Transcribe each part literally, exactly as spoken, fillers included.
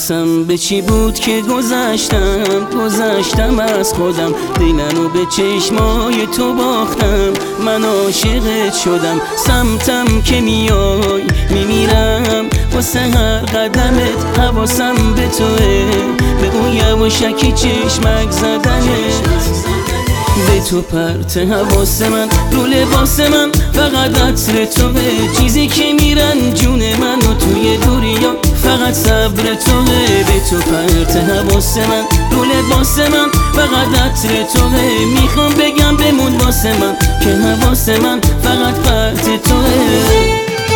حواسم به چی بود که گذشتم گذشتم از خودم، دلمو به چشمای تو باختم، من عاشقت شدم. سمتم که میای میمیرم واسه هر قدمت، حواسم به توه، به اون یواشکی چشمک زدنت، به تو پرت حواس من، رو لباس من فقط عطر توه، چیزی که میرن جون من و توی دوریا فقط صبر توه. به تو پرت حواس من، رو لباس من فقط عطر توه، میخوام بگم بمون واسه من که حواس من فقط پرت توه.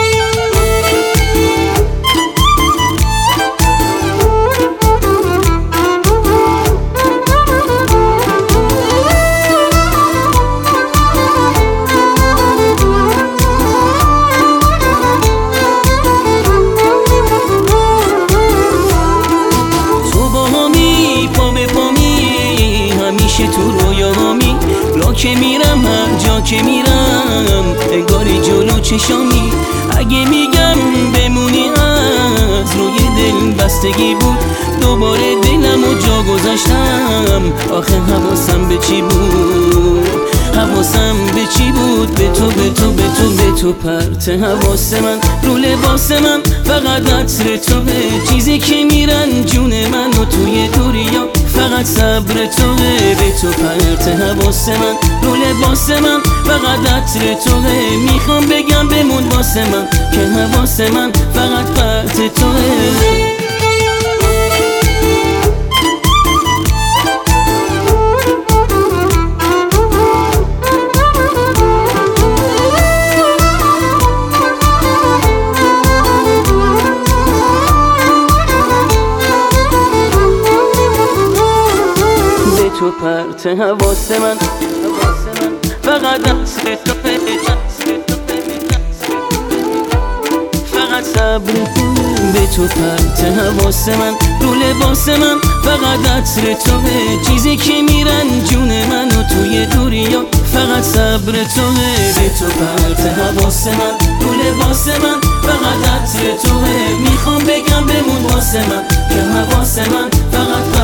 تو رویامی را که میرم، هر جا که میرم انگاری جلو چشامی. اگه میگم بمونی از روی دل بستگی بود، دوباره دلم و جا گذاشتم. آخه حواسم به چی بود، حواسم به چی بود، به تو به تو به تو به تو پرت حواس من، رو لباس من فقط عطر توه، چیزی که میرن جون من و توی دوریا فقط صبر توه. به تو پرت حواس من، رو لباس من فقط عطر توه، میخوام بگم بمون واسه من که حواس من فقط پرت توه. تو پرت حواس من فقط عطر توه، فقط صبر. به تو پرت حواس من، رو لباس من فقط عطر توه، چیزی که میرن جون من و توی دوریا فقط صبر توه. به تو پرت حواس من، رو لباس من فقط عطر توه، میخوام بگم بمون واسه من که حواس من فقط